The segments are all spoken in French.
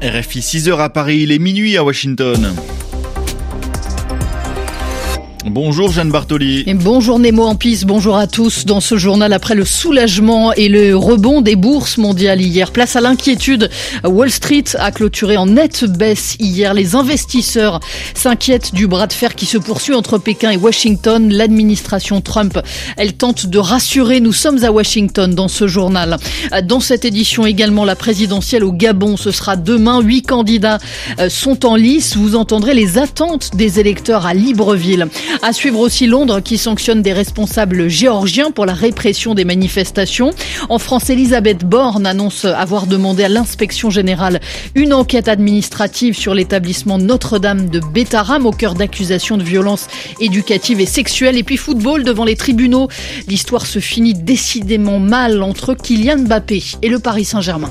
RFI 6h à Paris, il est minuit à Washington. Bonjour Jeanne Bartoli. Et bonjour Nemo Ampis, bonjour à tous. Dans ce journal, après le soulagement et le rebond des bourses mondiales hier, place à l'inquiétude. Wall Street a clôturé en nette baisse hier. Les investisseurs s'inquiètent du bras de fer qui se poursuit entre Pékin et Washington. L'administration Trump, elle tente de rassurer. Nous sommes à Washington dans ce journal. Dans cette édition également, la présidentielle au Gabon, ce sera demain. 8 candidats sont en lice. Vous entendrez les attentes des électeurs à Libreville. À suivre aussi Londres qui sanctionne des responsables géorgiens pour la répression des manifestations. En France, Elisabeth Borne annonce avoir demandé à l'inspection générale une enquête administrative sur l'établissement Notre-Dame de Bétharram au cœur d'accusations de violences éducatives et sexuelles. Et puis football devant les tribunaux. L'histoire se finit décidément mal entre Kylian Mbappé et le Paris Saint-Germain.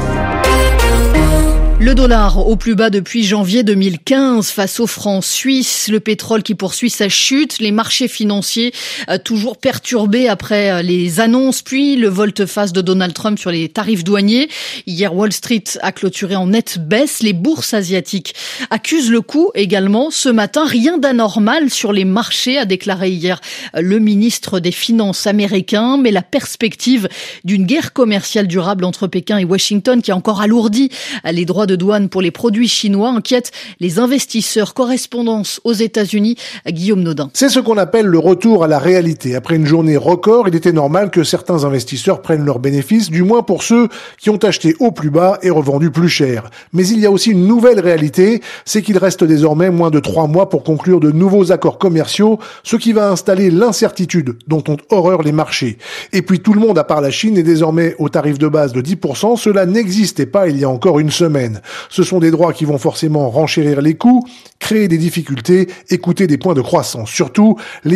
Le dollar au plus bas depuis janvier 2015 face au franc suisse, le pétrole qui poursuit sa chute, les marchés financiers toujours perturbés après les annonces, puis le volte-face de Donald Trump sur les tarifs douaniers. Hier, Wall Street a clôturé en nette baisse, les bourses asiatiques accusent le coup également. Ce matin, rien d'anormal sur les marchés, a déclaré hier le ministre des Finances américain, mais la perspective d'une guerre commerciale durable entre Pékin et Washington qui a encore alourdi les droits de douane pour les produits chinois inquiète les investisseurs. Correspondance aux États-Unis, Guillaume Nodin. C'est ce qu'on appelle le retour à la réalité. Après une journée record, il était normal que certains investisseurs prennent leurs bénéfices, du moins pour ceux qui ont acheté au plus bas et revendu plus cher. Mais il y a aussi une nouvelle réalité, c'est qu'il reste désormais moins de 3 mois pour conclure de nouveaux accords commerciaux, ce qui va installer l'incertitude dont ont horreur les marchés. Et puis tout le monde, à part la Chine, est désormais au tarif de base de 10%. Cela n'existait pas il y a encore une semaine. Ce sont des droits qui vont forcément renchérir les coûts, créer des difficultés et coûter des points de croissance. Surtout, les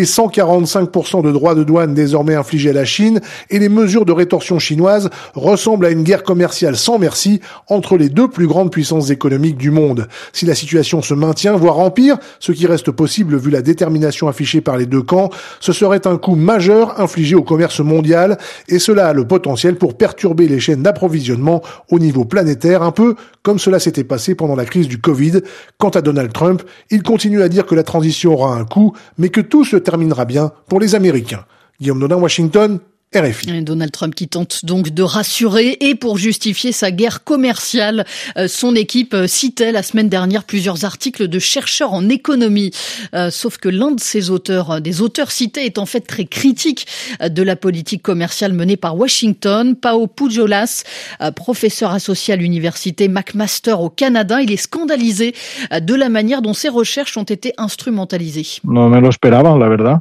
145% de droits de douane désormais infligés à la Chine et les mesures de rétorsion chinoises ressemblent à une guerre commerciale sans merci entre les deux plus grandes puissances économiques du monde. Si la situation se maintient, voire empire, ce qui reste possible vu la détermination affichée par les deux camps, ce serait un coup majeur infligé au commerce mondial et cela a le potentiel pour perturber les chaînes d'approvisionnement au niveau planétaire, un peu comme cela s'était passé pendant la crise du Covid. Quant à Donald Trump, il continue à dire que la transition aura un coût, mais que tout se terminera bien pour les Américains. Guillaume Nodin, Washington, RFI. Donald Trump qui tente donc de rassurer et pour justifier sa guerre commerciale, son équipe citait la semaine dernière plusieurs articles de chercheurs en économie. Sauf que l'un de ces auteurs, des auteurs cités, est en fait très critique de la politique commerciale menée par Washington. Pao Pujolas, professeur associé à l'université McMaster au Canada, il est scandalisé de la manière dont ses recherches ont été instrumentalisées. No me lo esperaban, la verdad.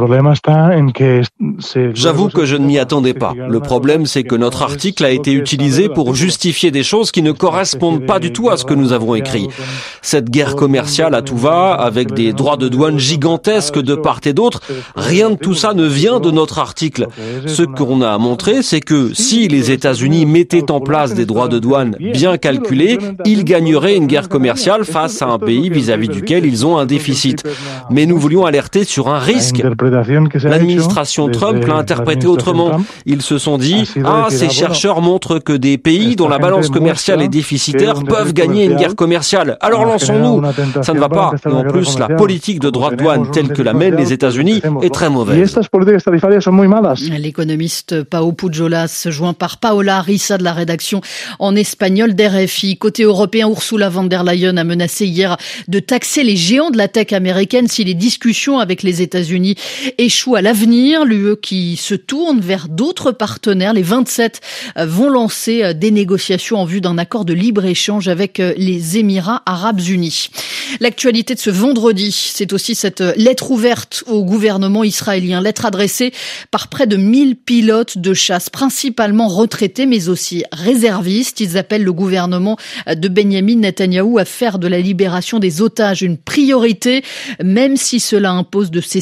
J'avoue que je ne m'y attendais pas. Le problème, c'est que notre article a été utilisé pour justifier des choses qui ne correspondent pas du tout à ce que nous avons écrit. Cette guerre commerciale à tout va, avec des droits de douane gigantesques de part et d'autre, rien de tout ça ne vient de notre article. Ce qu'on a montré, c'est que si les États-Unis mettaient en place des droits de douane bien calculés, ils gagneraient une guerre commerciale face à un pays vis-à-vis duquel ils ont un déficit. Mais nous voulions alerter sur un risque. L'administration Trump l'a interprété autrement. Ils se sont dit « ces chercheurs montrent que des pays dont la balance commerciale est déficitaire peuvent gagner une guerre commerciale. Alors lançons-nous !» Ça ne va pas. Et en plus, la politique de droits de douane telle que la mènent les États-Unis est très mauvaise. L'économiste Pao Pujolas, joint par Paola Arisa de la rédaction en espagnol d'RFI. Côté européen, Ursula von der Leyen a menacé hier de taxer les géants de la tech américaine si les discussions avec les États-Unis échoue à l'avenir. L'UE qui se tourne vers d'autres partenaires. Les 27 vont lancer des négociations en vue d'un accord de libre-échange avec les Émirats arabes unis. L'actualité de ce vendredi, c'est aussi cette lettre ouverte au gouvernement israélien. Lettre adressée par près de 1000 pilotes de chasse, principalement retraités, mais aussi réservistes. Ils appellent le gouvernement de Benyamin Netanyahou à faire de la libération des otages une priorité, même si cela impose de cesser la guerre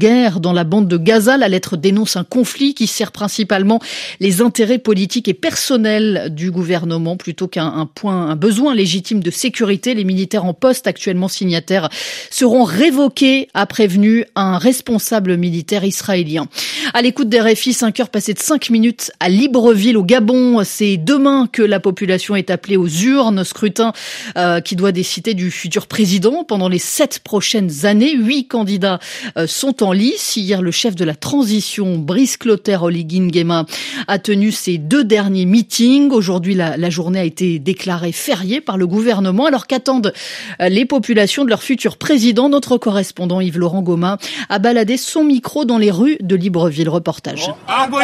guerre dans la bande de Gaza. La lettre dénonce un conflit qui sert principalement les intérêts politiques et personnels du gouvernement plutôt qu'un besoin légitime de sécurité. Les militaires en poste actuellement signataires seront révoqués, a prévenu un responsable militaire israélien. À l'écoute d'RFI, 5 heures passées de 5 minutes à Libreville au Gabon. C'est demain que la population est appelée aux urnes. Scrutin qui doit décider du futur président pendant les 7 prochaines années. 8 candidats sont en lice. Hier, le chef de la transition, Brice Clotaire Oligui Nguema, a tenu ses 2 derniers meetings. Aujourd'hui, la journée a été déclarée fériée par le gouvernement. Alors qu'attendent les populations de leur futur président? Notre correspondant Yves-Laurent Goma a baladé son micro dans les rues de Libreville. Reportage.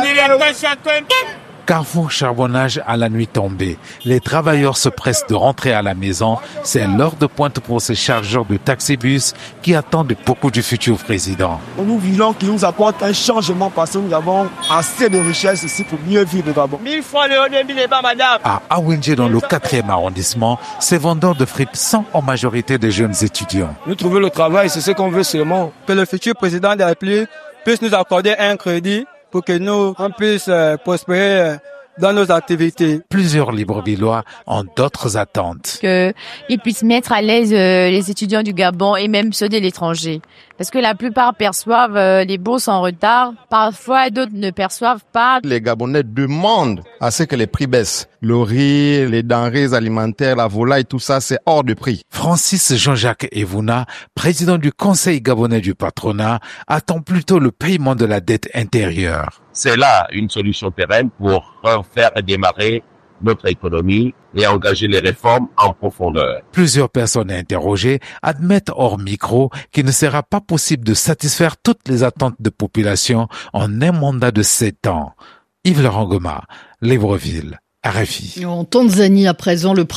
Carrefour charbonnage à la nuit tombée. Les travailleurs se pressent de rentrer à la maison. C'est l'heure de pointe pour ces chargeurs de taxibus qui attendent beaucoup du futur président. Nous voulons qu'il nous apporte un changement parce que nous avons assez de richesses ici pour mieux vivre d'abord. 1000 fois le n'est pas madame. À Awinje, dans le 4e arrondissement, ces vendeurs de frites sont en majorité des jeunes étudiants. Nous trouver le travail, c'est ce qu'on veut seulement. Que le futur président de la République puisse nous accorder un crédit pour que nous puissions prospérer dans nos activités. Plusieurs Librevillois ont d'autres attentes. Qu'ils puissent mettre à l'aise les étudiants du Gabon et même ceux de l'étranger. Parce que la plupart perçoivent les bourses en retard. Parfois, d'autres ne perçoivent pas. Les Gabonais demandent à ce que les prix baissent. Le riz, les denrées alimentaires, la volaille, tout ça, c'est hors de prix. Francis Jean-Jacques Evouna, président du Conseil gabonais du patronat, attend plutôt le paiement de la dette intérieure. C'est là une solution pérenne pour faire démarrer notre économie et engager les réformes en profondeur. Plusieurs personnes interrogées admettent hors micro qu'il ne sera pas possible de satisfaire toutes les attentes de population en un mandat de 7 ans. Yves-Laurent Goma, Libreville. RFI. En Tanzanie, à présent, le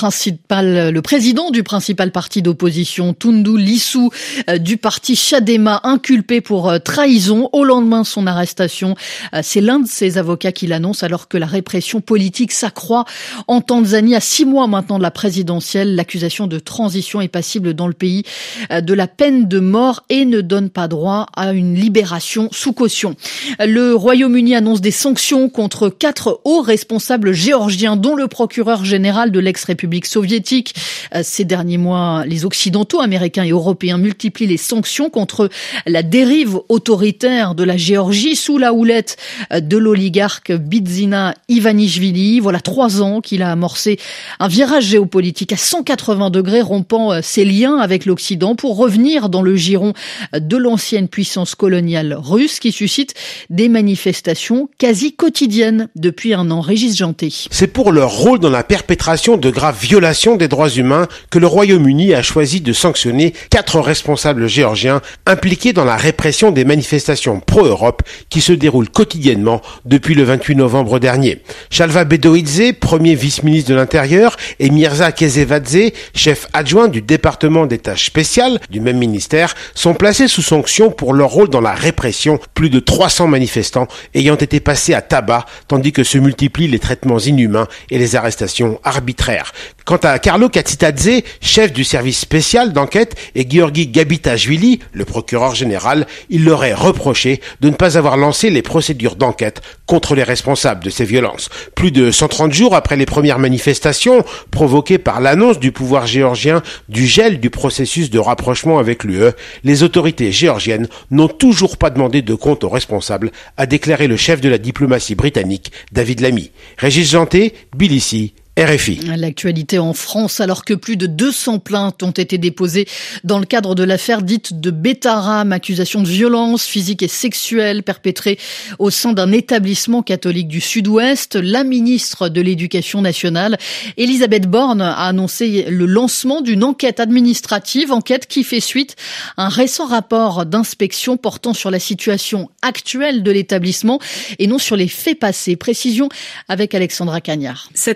président du principal parti d'opposition, Tundu Lissu, du parti Chadema, inculpé pour trahison au lendemain de son arrestation. C'est l'un de ses avocats qui l'annonce alors que la répression politique s'accroît en Tanzanie. À 6 mois maintenant de la présidentielle, l'accusation de transition est passible dans le pays de la peine de mort et ne donne pas droit à une libération sous caution. Le Royaume-Uni annonce des sanctions contre 4 hauts responsables géorgiens, dont le procureur général de l'ex-République soviétique. Ces derniers mois, les Occidentaux, Américains et Européens multiplient les sanctions contre la dérive autoritaire de la Géorgie sous la houlette de l'oligarque Bidzina Ivanishvili. Voilà 3 ans qu'il a amorcé un virage géopolitique à 180 degrés, rompant ses liens avec l'Occident pour revenir dans le giron de l'ancienne puissance coloniale russe qui suscite des manifestations quasi quotidiennes depuis 1 an. Régis Janté. C'est pour leur rôle dans la perpétration de graves violations des droits humains que le Royaume-Uni a choisi de sanctionner 4 responsables géorgiens impliqués dans la répression des manifestations pro-Europe qui se déroulent quotidiennement depuis le 28 novembre dernier. Shalva Bedoidze, premier vice-ministre de l'Intérieur, et Mirza Kezevadze, chef adjoint du département des tâches spéciales du même ministère, sont placés sous sanction pour leur rôle dans la répression, plus de 300 manifestants ayant été passés à tabac, tandis que se multiplient les traitements inhumains et les arrestations arbitraires. Quant à Carlo Katsitadze, chef du service spécial d'enquête, et Georgi Gabitashvili, le procureur général, il leur est reproché de ne pas avoir lancé les procédures d'enquête contre les responsables de ces violences. Plus de 130 jours après les premières manifestations provoquées par l'annonce du pouvoir géorgien du gel du processus de rapprochement avec l'UE, les autorités géorgiennes n'ont toujours pas demandé de compte aux responsables, a déclaré le chef de la diplomatie britannique, David Lammy. Régis Janté, Tbilissi, RFI. L'actualité en France, alors que plus de 200 plaintes ont été déposées dans le cadre de l'affaire dite de Betaram, accusation de violence physique et sexuelle perpétrée au sein d'un établissement catholique du Sud-Ouest. La ministre de l'Éducation nationale, Elisabeth Borne, a annoncé le lancement d'une enquête administrative, enquête qui fait suite à un récent rapport d'inspection portant sur la situation actuelle de l'établissement et non sur les faits passés. Précision avec Alexandra Cagnard. Cette inspection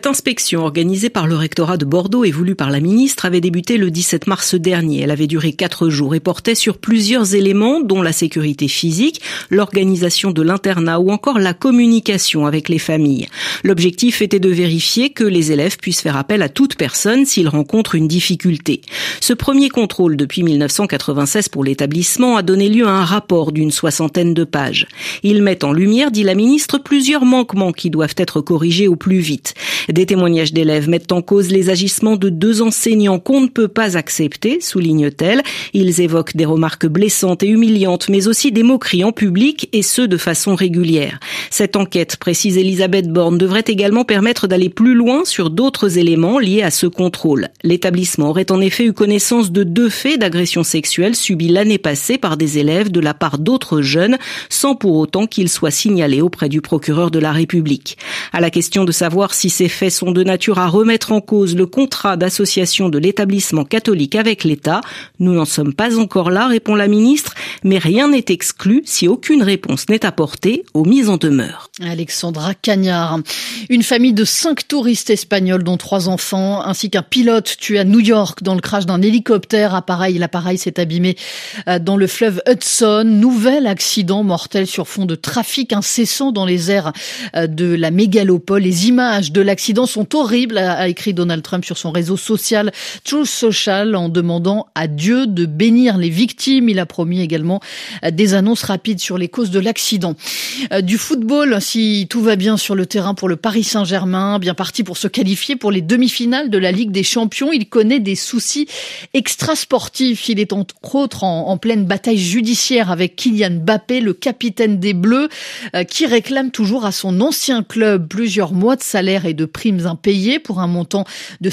action organisée par le rectorat de Bordeaux et voulue par la ministre avait débuté le 17 mars dernier. Elle avait duré 4 jours et portait sur plusieurs éléments, dont la sécurité physique, l'organisation de l'internat ou encore la communication avec les familles. L'objectif était de vérifier que les élèves puissent faire appel à toute personne s'ils rencontrent une difficulté. Ce premier contrôle depuis 1996 pour l'établissement a donné lieu à un rapport d'une 60aine de pages. Il met en lumière, dit la ministre, plusieurs manquements qui doivent être corrigés au plus vite. Des témoignages d'élèves mettent en cause les agissements de 2 enseignants qu'on ne peut pas accepter, souligne-t-elle. Ils évoquent des remarques blessantes et humiliantes, mais aussi des moqueries en public, et ce de façon régulière. Cette enquête, précise Elisabeth Borne, devrait également permettre d'aller plus loin sur d'autres éléments liés à ce contrôle. L'établissement aurait en effet eu connaissance de 2 faits d'agression sexuelle subis l'année passée par des élèves de la part d'autres jeunes, sans pour autant qu'ils soient signalés auprès du procureur de la République. À la question de savoir si ces faits sont de nature à remettre en cause le contrat d'association de l'établissement catholique avec l'État, nous n'en sommes pas encore là, répond la ministre, mais rien n'est exclu si aucune réponse n'est apportée aux mises en demeure. Alexandra Cagnard. Une famille de 5 touristes espagnols, dont 3 enfants, ainsi qu'un pilote tué à New York dans le crash d'un hélicoptère. L'appareil s'est abîmé dans le fleuve Hudson. Nouvel accident mortel sur fond de trafic incessant dans les airs de la mégalopole. Les images de l'accident sont horribles, a écrit Donald Trump sur son réseau social Truth Social, en demandant à Dieu de bénir les victimes. Il a promis également des annonces rapides sur les causes de l'accident. Du football, si tout va bien sur le terrain pour le Paris Saint-Germain, bien parti pour se qualifier pour les demi-finales de la Ligue des Champions, il connaît des soucis extrasportifs. Il est entre autres en pleine bataille judiciaire avec Kylian Mbappé, le capitaine des Bleus, qui réclame toujours à son ancien club plusieurs mois de salaire et de primes impayées pour un montant de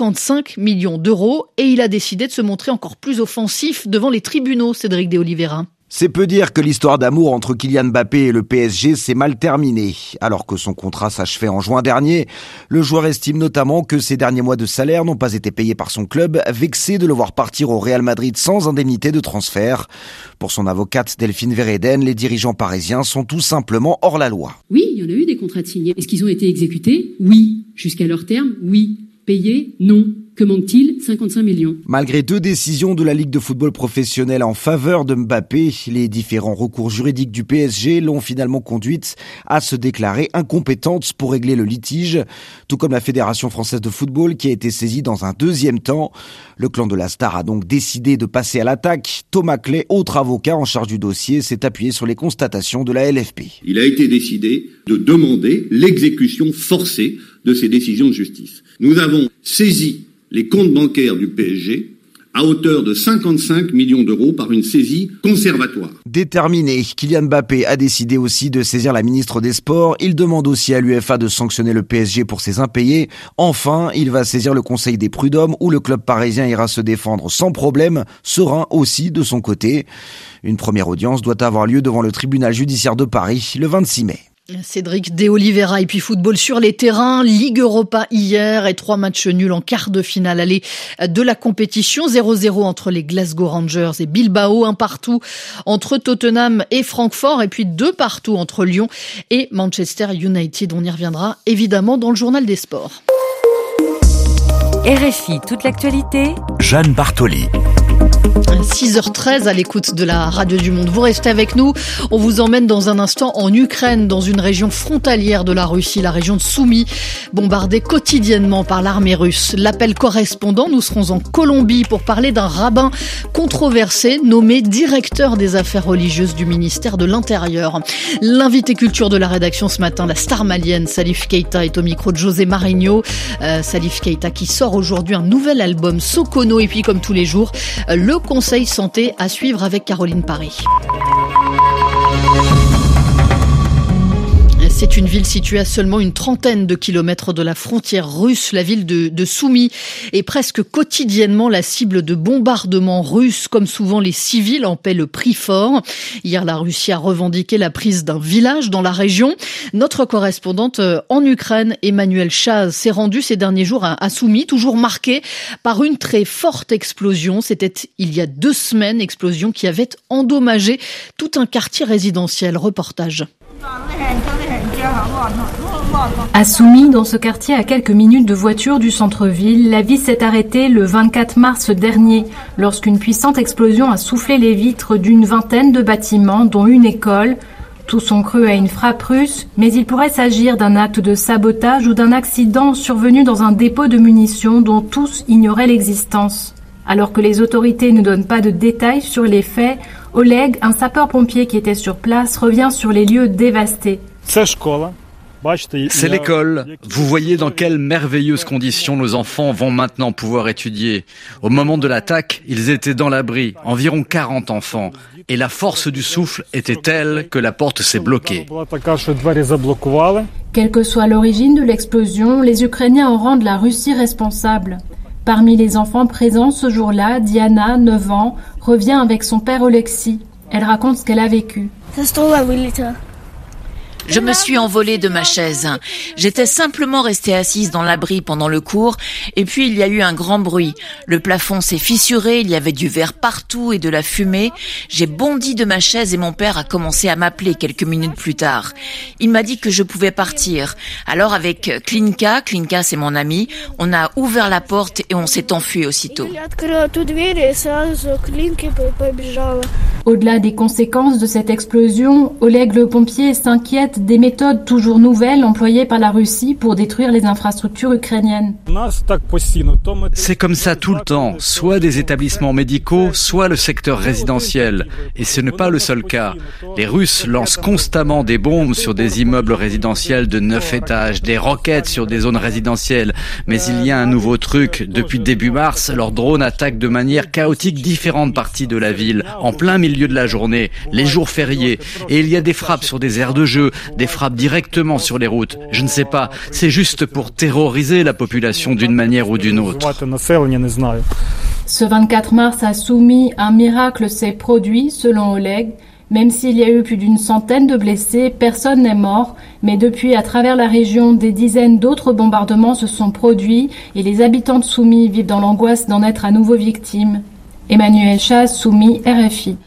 55 millions d'euros. Et il a décidé de se montrer encore plus offensif devant les tribunaux, Cédric de Oliveira. C'est peu dire que l'histoire d'amour entre Kylian Mbappé et le PSG s'est mal terminée. Alors que son contrat s'achevait en juin dernier, le joueur estime notamment que ses derniers mois de salaire n'ont pas été payés par son club, vexé de le voir partir au Real Madrid sans indemnité de transfert. Pour son avocate Delphine Vereden, les dirigeants parisiens sont tout simplement hors la loi. Oui, il y en a eu des contrats de signés. Est-ce qu'ils ont été exécutés ? Oui. Jusqu'à leur terme ? Oui. Payés ? Non. Que manque-t-il ? 55 millions. Malgré 2 décisions de la Ligue de football professionnel en faveur de Mbappé, les différents recours juridiques du PSG l'ont finalement conduite à se déclarer incompétente pour régler le litige, tout comme la Fédération française de football qui a été saisie dans un 2e temps. Le clan de la star a donc décidé de passer à l'attaque. Thomas Clay, autre avocat en charge du dossier, s'est appuyé sur les constatations de la LFP. Il a été décidé de demander l'exécution forcée de ces décisions de justice. Nous avons saisi les comptes bancaires du PSG à hauteur de 55 millions d'euros par une saisie conservatoire. Déterminé, Kylian Mbappé a décidé aussi de saisir la ministre des Sports. Il demande aussi à l'UEFA de sanctionner le PSG pour ses impayés. Enfin, il va saisir le Conseil des prud'hommes où le club parisien ira se défendre sans problème, serein aussi de son côté. Une première audience doit avoir lieu devant le tribunal judiciaire de Paris le 26 mai. Cédric de Oliveira. Et puis football sur les terrains, Ligue Europa hier et 3 matchs nuls en quart de finale aller de la compétition. 0-0 entre les Glasgow Rangers et Bilbao, 1 partout entre Tottenham et Francfort et puis 2 partout entre Lyon et Manchester United. On y reviendra évidemment dans le journal des sports. RFI, toute l'actualité. Jeanne Bartoli. 6h13 à l'écoute de la Radio du Monde. Vous restez avec nous. On vous emmène dans un instant en Ukraine, dans une région frontalière de la Russie, la région de Soumy, bombardée quotidiennement par l'armée russe. L'appel correspondant, nous serons en Colombie pour parler d'un rabbin controversé nommé directeur des affaires religieuses du ministère de l'Intérieur. L'invité culture de la rédaction ce matin, la star malienne Salif Keita, est au micro de José Marigno. Salif Keita qui sort aujourd'hui un nouvel album, Sokono, et puis comme tous les jours, le Conseil santé à suivre avec Caroline Paris. C'est une ville située à seulement une trentaine de kilomètres de la frontière russe. La ville de Soumy est presque quotidiennement la cible de bombardements russes. Comme souvent, les civils en paient le prix fort. Hier, la Russie a revendiqué la prise d'un village dans la région. Notre correspondante en Ukraine, Emmanuelle Chaz, s'est rendue ces derniers jours à Soumy, toujours marquée par une très forte explosion. C'était il y a 2 semaines, explosion qui avait endommagé tout un quartier résidentiel. Reportage. À Soumy, dans ce quartier à quelques minutes de voiture du centre-ville, la vie s'est arrêtée le 24 mars dernier, lorsqu'une puissante explosion a soufflé les vitres d'une vingtaine de bâtiments, dont une école. Tous ont cru à une frappe russe, mais il pourrait s'agir d'un acte de sabotage ou d'un accident survenu dans un dépôt de munitions dont tous ignoraient l'existence. Alors que les autorités ne donnent pas de détails sur les faits, Oleg, un sapeur-pompier qui était sur place, revient sur les lieux dévastés. C'est l'école. Vous voyez dans quelles merveilleuses conditions nos enfants vont maintenant pouvoir étudier. Au moment de l'attaque, ils étaient dans l'abri, environ 40 enfants. Et la force du souffle était telle que la porte s'est bloquée. Quelle que soit l'origine de l'explosion, les Ukrainiens en rendent la Russie responsable. Parmi les enfants présents ce jour-là, Diana, 9 ans, revient avec son père Oleksiy. Elle raconte ce qu'elle a vécu. Je me suis envolée de ma chaise. J'étais simplement restée assise dans l'abri pendant le cours et puis il y a eu un grand bruit. Le plafond s'est fissuré, il y avait du verre partout et de la fumée. J'ai bondi de ma chaise et mon père a commencé à m'appeler quelques minutes plus tard. Il m'a dit que je pouvais partir. Alors avec Klinka c'est mon ami, on a ouvert la porte et on s'est enfui aussitôt. Au-delà des conséquences de cette explosion, Oleg le pompier s'inquiète des méthodes toujours nouvelles employées par la Russie pour détruire les infrastructures ukrainiennes. C'est comme ça tout le temps, soit des établissements médicaux, soit le secteur résidentiel. Et ce n'est pas le seul cas. Les Russes lancent constamment des bombes sur des immeubles résidentiels de 9 étages, des roquettes sur des zones résidentielles. Mais il y a un nouveau truc. Depuis début mars, leurs drones attaquent de manière chaotique différentes parties de la ville, en plein milieu de la journée, les jours fériés. Et il y a des frappes sur des aires de jeu, des frappes directement sur les routes. Je ne sais pas, c'est juste pour terroriser la population d'une manière ou d'une autre. Ce 24 mars à Soumy, un miracle s'est produit, selon Oleg. Même s'il y a eu plus d'une centaine de blessés, personne n'est mort. Mais depuis, à travers la région, des dizaines d'autres bombardements se sont produits et les habitants de Soumy vivent dans l'angoisse d'en être à nouveau victimes. Emmanuel Chaz, Soumy, RFI.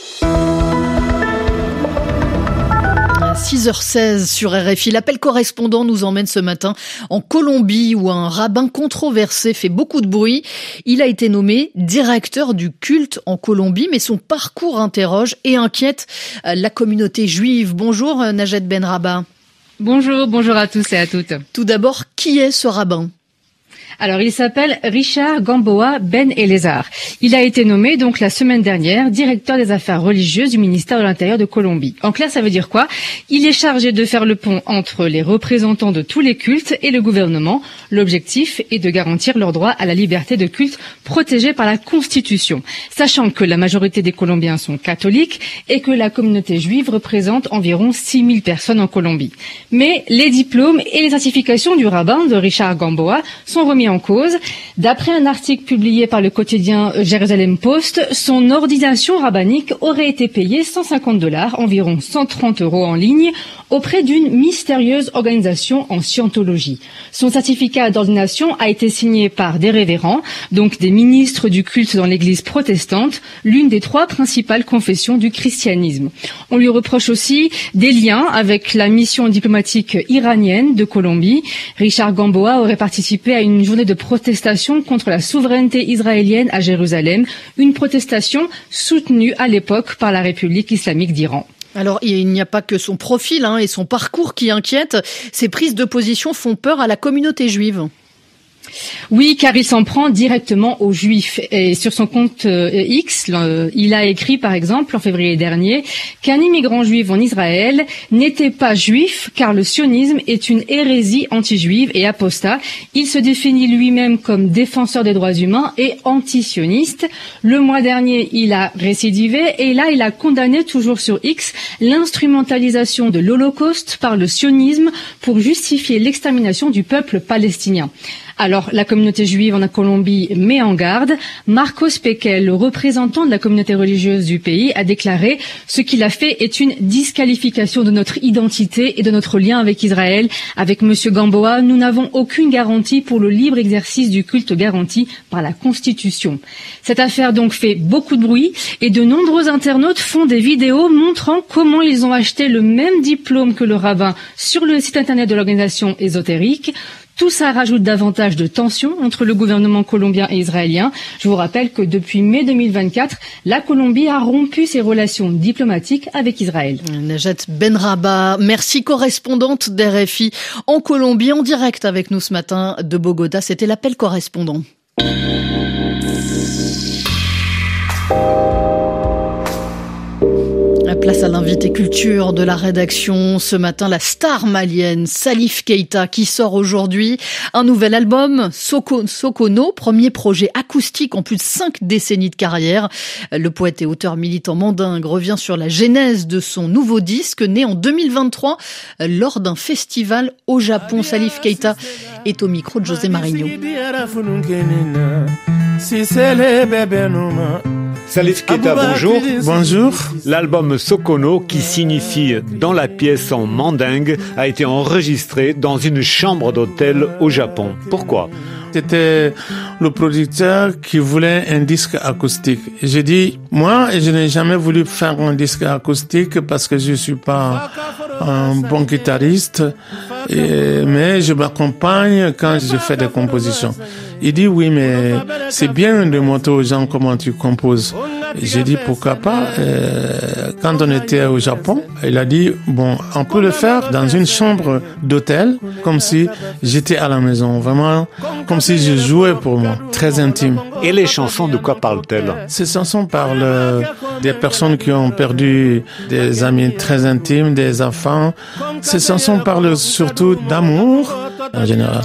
6h16 sur RFI. L'appel correspondant nous emmène ce matin en Colombie où un rabbin controversé fait beaucoup de bruit. Il a été nommé directeur du culte en Colombie, mais son parcours interroge et inquiète la communauté juive. Bonjour Najat Benrabah. Bonjour à tous et à toutes. Tout d'abord, qui est ce rabbin ? Alors, il s'appelle Richard Gamboa Ben Elezar. Il a été nommé, donc, la semaine dernière, directeur des affaires religieuses du ministère de l'Intérieur de Colombie. En clair, ça veut dire quoi ? Il est chargé de faire le pont entre les représentants de tous les cultes et le gouvernement. L'objectif est de garantir leur droit à la liberté de culte protégée par la Constitution. Sachant que la majorité des Colombiens sont catholiques et que la communauté juive représente environ 6000 personnes en Colombie. Mais les diplômes et les certifications du rabbin de Richard Gamboa sont remis en cause. D'après un article publié par le quotidien Jerusalem Post, son ordination rabbinique aurait été payée $150, environ 130 € en ligne, auprès d'une mystérieuse organisation en scientologie. Son certificat d'ordination a été signé par des révérends, donc des ministres du culte dans l'église protestante, l'une des 3 principales confessions du christianisme. On lui reproche aussi des liens avec la mission diplomatique iranienne de Colombie. Richard Gamboa aurait participé à une journée de protestation contre la souveraineté israélienne à Jérusalem, une protestation soutenue à l'époque par la République islamique d'Iran. Alors, il n'y a pas que son profil et son parcours qui inquiètent. Ses prises de position font peur à la communauté juive. Oui, car il s'en prend directement aux Juifs. Et sur son compte X, il a écrit, par exemple, en février dernier, qu'un immigrant juif en Israël n'était pas juif, car le sionisme est une hérésie anti-juive et apostat. Il se définit lui-même comme défenseur des droits humains et anti-sioniste. Le mois dernier, il a récidivé et là, il a condamné, toujours sur X, l'instrumentalisation de l'Holocauste par le sionisme pour justifier l'extermination du peuple palestinien. Alors, la communauté juive en Colombie met en garde. Marcos Pekel, le représentant de la communauté religieuse du pays, a déclaré « Ce qu'il a fait est une disqualification de notre identité et de notre lien avec Israël. Avec Monsieur Gamboa, nous n'avons aucune garantie pour le libre exercice du culte garanti par la Constitution. » Cette affaire donc fait beaucoup de bruit et de nombreux internautes font des vidéos montrant comment ils ont acheté le même diplôme que le rabbin sur le site internet de l'organisation ésotérique. Tout ça rajoute davantage de tensions entre le gouvernement colombien et israélien. Je vous rappelle que depuis mai 2024, la Colombie a rompu ses relations diplomatiques avec Israël. Najat Benrabah, merci, correspondante d'RFI en Colombie, en direct avec nous ce matin de Bogota. C'était l'appel correspondant. Place à l'invité culture de la rédaction. Ce matin, la star malienne Salif Keita qui sort aujourd'hui un nouvel album, Sokono, premier projet acoustique en plus de 5 décennies de carrière. Le poète et auteur militant mandingue revient sur la genèse de son nouveau disque né en 2023 lors d'un festival au Japon. Salif Keita est au micro de José Marigno. Salif Keita, bonjour. Bonjour. L'album Sokono, qui signifie dans la pièce en mandingue, a été enregistré dans une chambre d'hôtel au Japon. Pourquoi ? C'était le producteur qui voulait un disque acoustique. J'ai dit, moi, je n'ai jamais voulu faire un disque acoustique parce que je suis pas un bon guitariste, mais je m'accompagne quand je fais des compositions. Il dit, oui, mais c'est bien de montrer aux gens comment tu composes. J'ai dit, pourquoi pas. Quand on était au Japon, il a dit, bon, on peut le faire dans une chambre d'hôtel, comme si j'étais à la maison, vraiment, comme si je jouais pour moi, très intime. Et les chansons, de quoi parlent-elles ? Ces chansons parlent des personnes qui ont perdu des amis très intimes, des enfants. Ces chansons parlent surtout d'amour, en général.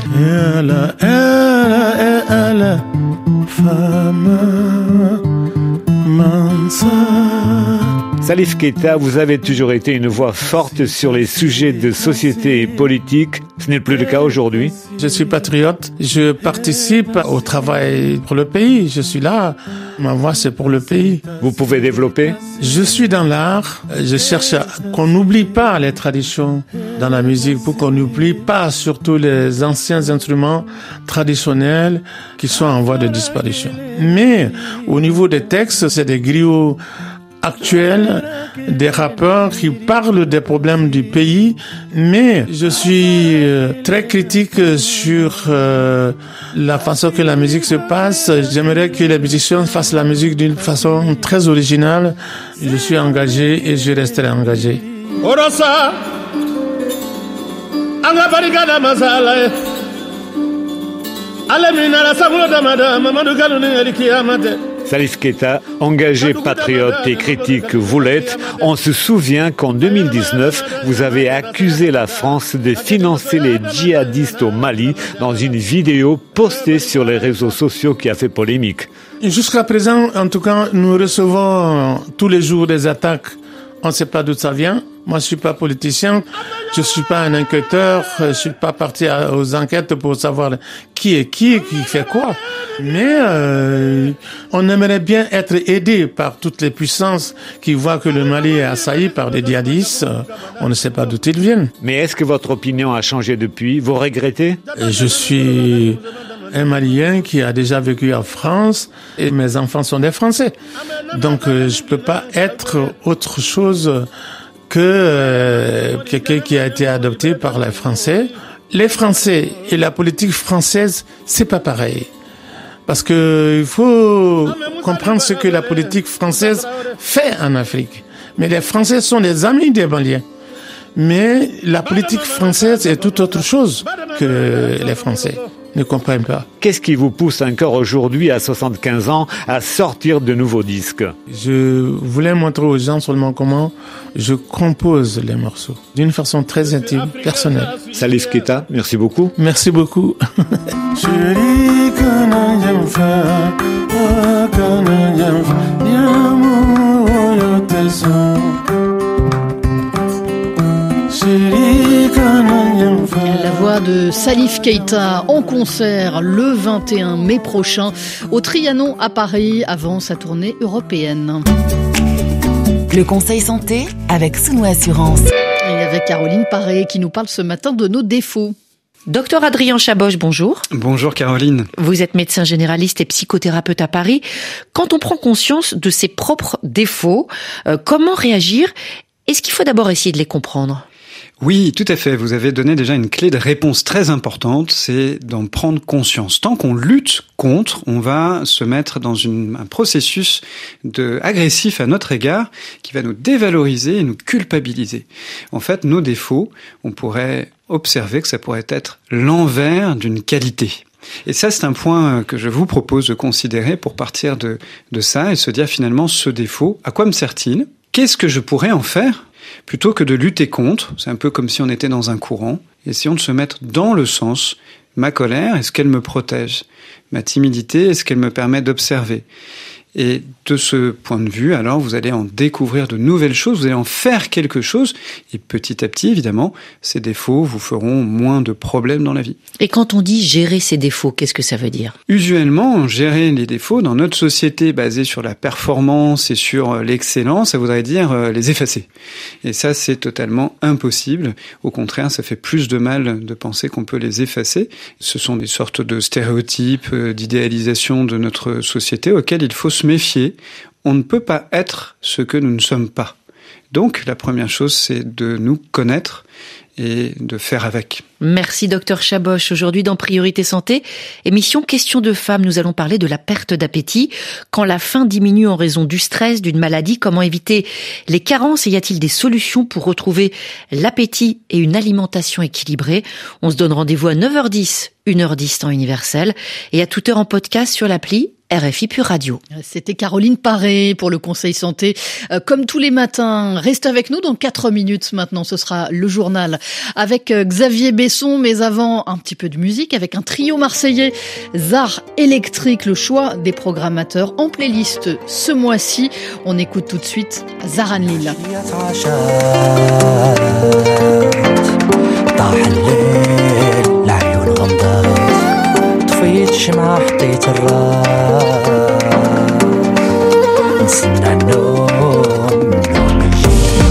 Salif Keita, vous avez toujours été une voix forte sur les sujets de société et politique. Ce n'est plus le cas aujourd'hui. Je suis patriote. Je participe au travail pour le pays. Je suis là. Ma voix, c'est pour le pays. Vous pouvez développer ? Je suis dans l'art. Je cherche qu'on n'oublie pas les traditions dans la musique, pour qu'on n'oublie pas surtout les anciens instruments traditionnels qui sont en voie de disparition. Mais au niveau des textes, c'est des griots actuels, des rappeurs qui parlent des problèmes du pays, mais je suis très critique sur la façon que la musique se passe. J'aimerais que les musiciens fassent la musique d'une façon très originale. Je suis engagé et je resterai engagé. Salif Keita, engagé, patriote et critique, vous l'êtes. On se souvient qu'en 2019, vous avez accusé la France de financer les djihadistes au Mali dans une vidéo postée sur les réseaux sociaux qui a fait polémique. Jusqu'à présent, en tout cas, nous recevons tous les jours des attaques. On ne sait pas d'où ça vient. Moi, je suis pas politicien, je suis pas un enquêteur, je suis pas parti aux enquêtes pour savoir qui est qui fait quoi. Mais on aimerait bien être aidé par toutes les puissances qui voient que le Mali est assailli par des djihadistes. On ne sait pas d'où ils viennent. Mais est-ce que votre opinion a changé depuis ? Vous regrettez ? Je suis un Malien qui a déjà vécu en France et mes enfants sont des Français. Donc je peux pas être autre chose que quelqu'un qui a été adopté par les Français. Les Français et la politique française, c'est pas pareil. Parce que il faut comprendre ce que la politique française fait en Afrique. Mais les Français sont des amis des Maliens. Mais la politique française est tout autre chose que les Français ne comprennent pas. Qu'est-ce qui vous pousse encore aujourd'hui, à 75 ans, à sortir de nouveaux disques ? Je voulais montrer aux gens seulement comment je compose les morceaux, d'une façon très intime, personnelle. Salif Keita, merci beaucoup. Merci beaucoup. La voix voix de Salif Keita en concert le 21 mai prochain au Trianon à Paris avant sa tournée européenne. Le conseil santé avec Sounou Assurance. Et avec Caroline Paré qui nous parle ce matin de nos défauts. Docteur Adrien Chaboche, bonjour. Bonjour Caroline. Vous êtes médecin généraliste et psychothérapeute à Paris. Quand on prend conscience de ses propres défauts, comment réagir ? Est-ce qu'il faut d'abord essayer de les comprendre ? Oui, tout à fait. Vous avez donné déjà une clé de réponse très importante, c'est d'en prendre conscience. Tant qu'on lutte contre, on va se mettre dans un processus agressif à notre égard qui va nous dévaloriser et nous culpabiliser. En fait, nos défauts, on pourrait observer que ça pourrait être l'envers d'une qualité. Et ça, c'est un point que je vous propose de considérer pour partir de ça et se dire finalement, ce défaut, à quoi me sert-il ? Qu'est-ce que je pourrais en faire ? Plutôt que de lutter contre, c'est un peu comme si on était dans un courant, essayons de se mettre dans le sens. Ma colère, est-ce qu'elle me protège ? Ma timidité, est-ce qu'elle me permet d'observer ? Et de ce point de vue, alors, vous allez en découvrir de nouvelles choses, vous allez en faire quelque chose, et petit à petit, évidemment, ces défauts vous feront moins de problèmes dans la vie. Et quand on dit gérer ses défauts, qu'est-ce que ça veut dire ? Usuellement, gérer les défauts dans notre société basée sur la performance et sur l'excellence, ça voudrait dire les effacer. Et ça, c'est totalement impossible. Au contraire, ça fait plus de mal de penser qu'on peut les effacer. Ce sont des sortes de stéréotypes, d'idéalisation de notre société auxquels il faut se méfier. On ne peut pas être ce que nous ne sommes pas. Donc, la première chose, c'est de nous connaître et de faire avec. Merci Docteur Chaboche. Aujourd'hui dans Priorité Santé, émission Questions de femmes, nous allons parler de la perte d'appétit. Quand la faim diminue en raison du stress, d'une maladie, comment éviter les carences et y a-t-il des solutions pour retrouver l'appétit et une alimentation équilibrée ? On se donne rendez-vous à 9h10, 1h10 temps universel et à toute heure en podcast sur l'appli RFI Pure Radio. C'était Caroline Paré pour le Conseil Santé. Comme tous les matins, reste avec nous dans 4 minutes maintenant. Ce sera le journal avec Xavier Besson. Mais avant, un petit peu de musique avec un trio marseillais. Zar Électrique, le choix des programmateurs en playlist ce mois-ci. On écoute tout de suite Zaran Lil. طفيت الشمعة حطيت الراس نستنى النوم يجي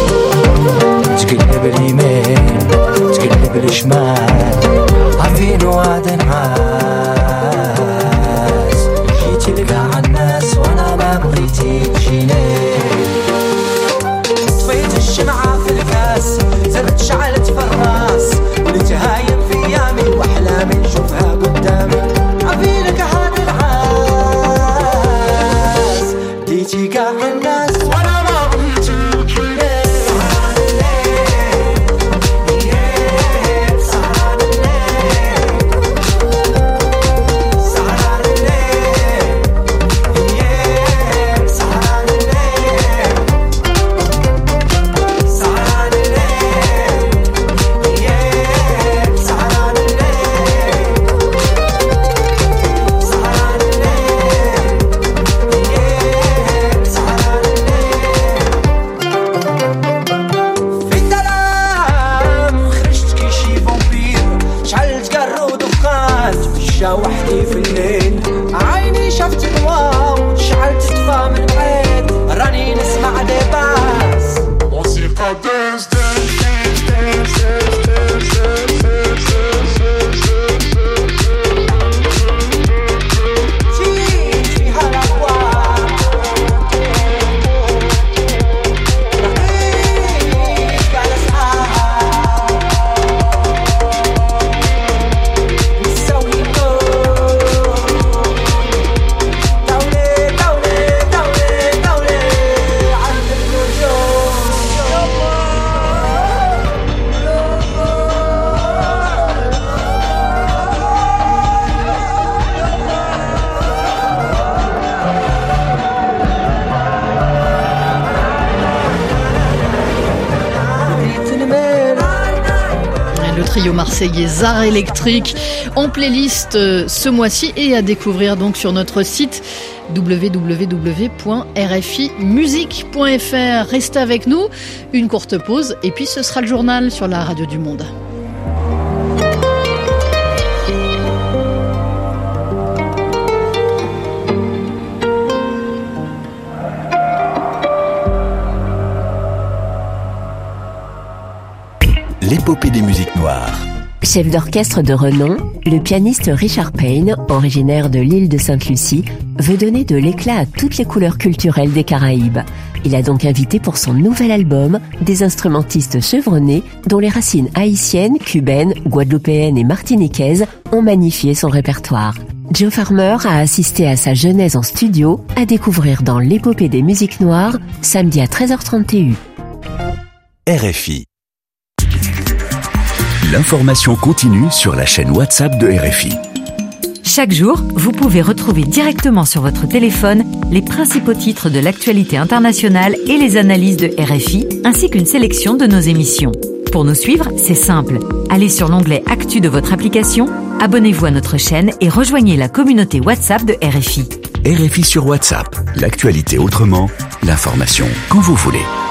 تقلب اليمين تقلب الشمال عارفين وعد نعاس جيتي لقاع الناس وانا ما بغيتي تجيني طفيت الشمعة في الكاس زادت شعلت في الراس نتهايم في ايامي واحلامي نشوفها قدامي عفينك هذا العاس ديتي كاع الناس وانا ما بغيت وحدي في الليل عيني شفت ضواو شعلت طفا من بعيد راني نسمع لباس موسيقى داز Trio marseillais Zar Électrique en playlist ce mois-ci et à découvrir donc sur notre site www.rfimusique.fr. Restez avec nous, une courte pause et puis ce sera le journal sur la radio du Monde. l'épopée des musiques noires. Chef d'orchestre de renom, le pianiste Richard Payne, originaire de l'île de Sainte-Lucie, veut donner de l'éclat à toutes les couleurs culturelles des Caraïbes. Il a donc invité pour son nouvel album des instrumentistes chevronnés dont les racines haïtiennes, cubaines, guadeloupéennes et martiniquaises ont magnifié son répertoire. Joe Farmer a assisté à sa genèse en studio, à découvrir dans l'épopée des musiques noires, samedi à 13h30 TU. RFI. L'information continue sur la chaîne WhatsApp de RFI. Chaque jour, vous pouvez retrouver directement sur votre téléphone les principaux titres de l'actualité internationale et les analyses de RFI, ainsi qu'une sélection de nos émissions. Pour nous suivre, c'est simple. Allez sur l'onglet Actu de votre application, abonnez-vous à notre chaîne et rejoignez la communauté WhatsApp de RFI. RFI sur WhatsApp, l'actualité autrement, l'information quand vous voulez.